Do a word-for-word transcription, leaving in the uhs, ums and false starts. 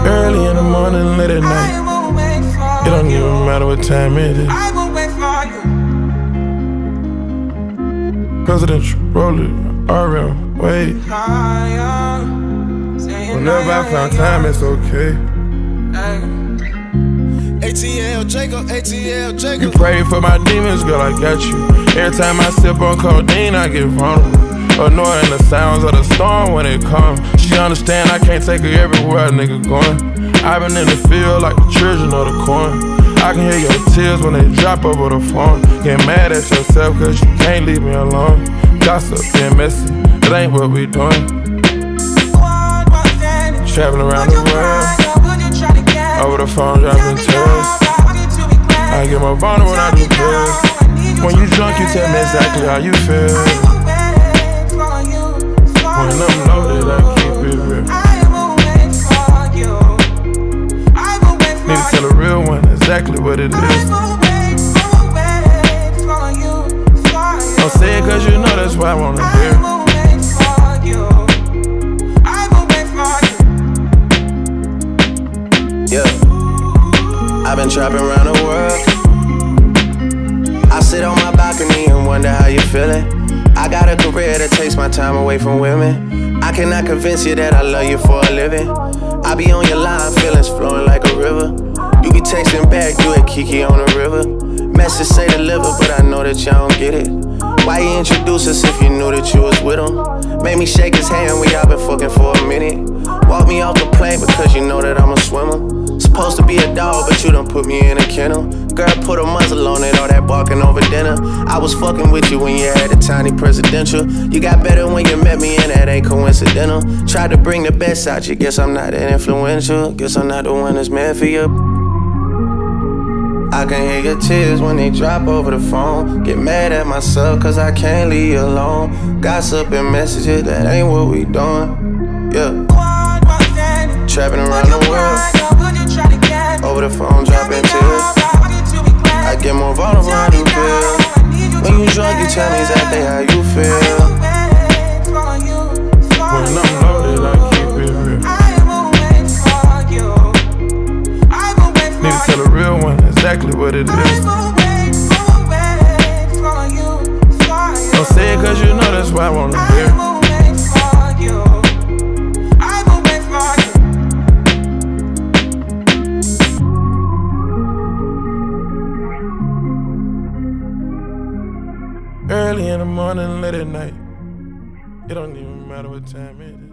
Early in the morning, late at night. It don't even matter what time it is. I will wait for you. Presidential roller, R M, wait. Whenever I found time, it's okay. A T L Jacob, A T L Jacob. You pray for my demons, girl, I got you. Every time I sip on codeine, I get vulnerable. Annoying the sounds of the storm when it comes. She understand I can't take her everywhere a nigga going. I've been in the field like the children of the corn. I can hear your tears when they drop over the phone. Get mad at yourself cause you can't leave me alone. Gossip and messy, it ain't what we doing. Traveling around the world, over the phone dropping tears. I get more vulnerable when I do pills. When you drunk you tell me exactly how you feel. When I'm loaded I keep it real. Need to tell a real one exactly what it is. Don't say it cause you know that's why I wanna hear. Yeah, I've been trapping around the world. I sit on my balcony and wonder how you feeling. I got a career that takes my time away from women. I cannot convince you that I love you for a living. I be on your line, feelings flowing like a river. You be texting back, you at Kiki on the river. Message say deliver, but I know that y'all don't get it. Why you introduce us if you knew that you was with him? Made me shake his hand, we all been fucking for a minute. Walk me off the plane because you know that I'm a swimmer. Supposed to be a dog, but you done put me in a kennel. Girl, put a muzzle on it, all that barking over dinner. I was fucking with you when you had a tiny presidential. You got better when you met me and that ain't coincidental. Tried to bring the best out you, guess I'm not that influential. Guess I'm not the one that's meant for you. I can hear your tears when they drop over the phone. Get mad at myself cause I can't leave you alone. Gossip and messages, that ain't what we doing. Yeah. Trapping around the world, over the phone dropping tears. I get more vulnerable when I do pills. When you drunk you tell me exactly how you feel. When I'm loaded I keep it real. Need to tell a real one exactly what it is. Don't say it cause you know that's why I wanna hear. Early in the morning, late at night. It don't even matter what time it is.